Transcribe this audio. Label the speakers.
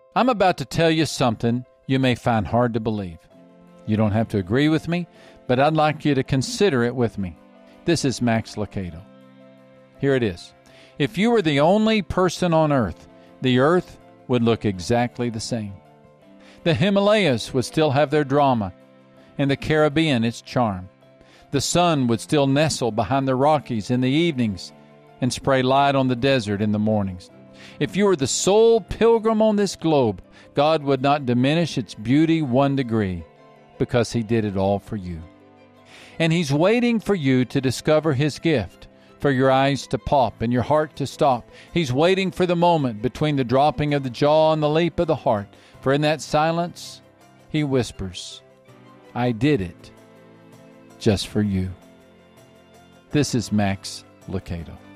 Speaker 1: I'm about to tell you something you may find hard to believe. You don't have to agree with me, but I'd like you to consider it with me. This is Max Lucado. Here it is. If you were the only person on earth, the earth would look exactly the same. The Himalayas would still have their drama, and the Caribbean its charm. The sun would still nestle behind the Rockies in the evenings and spray light on the desert in the mornings. If you were the sole pilgrim on this globe, God would not diminish its beauty 1 degree, because He did it all for you. And He's waiting for you to discover His gift, for your eyes to pop and your heart to stop. He's waiting for the moment between the dropping of the jaw and the leap of the heart, for in that silence, He whispers, I did it just for you. This is Max Lucado.